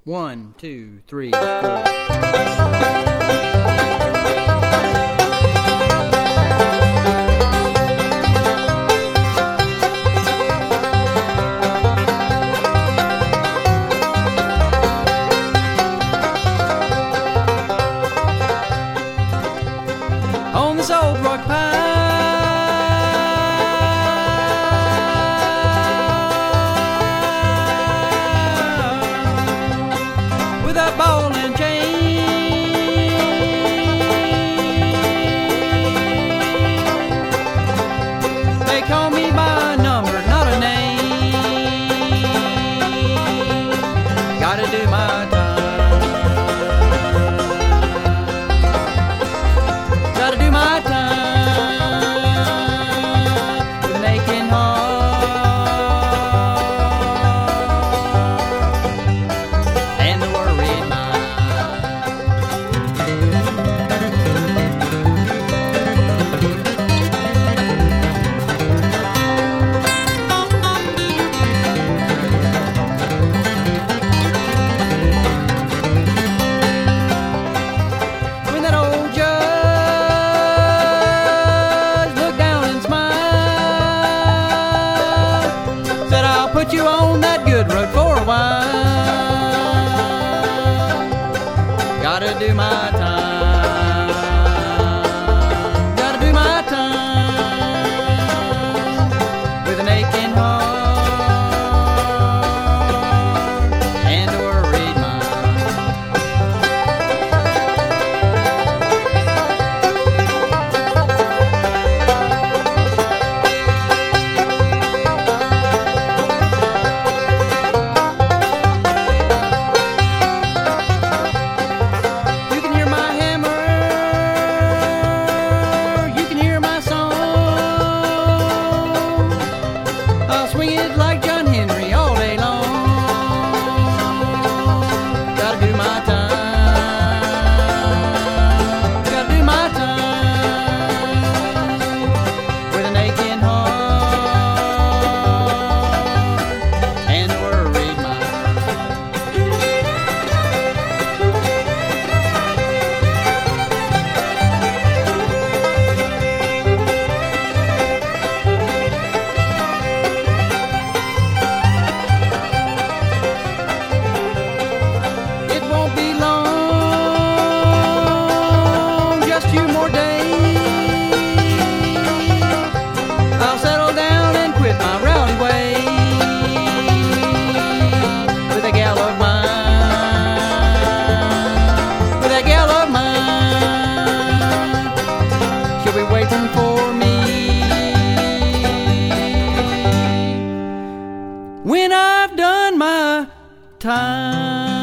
1, 2, 3, 4. On this old rock pile, with a ball and chain, they call me by a number, not a name. Gotta do my time. Gotta do my time with an aching heart and the worried mind. When that old judge said, I'll put you on that good road for a while. Gotta do my time. Gotta do my time with an aching heart and a worried mind. Swing it like John Henry all day long. Gotta do my time. Gotta do my time with an aching heart and a worried mind. Few more days, I'll settle down and quit my rowdy ways with a gal of mine, with a gal of mine. She'll be waiting for me when I've done my time.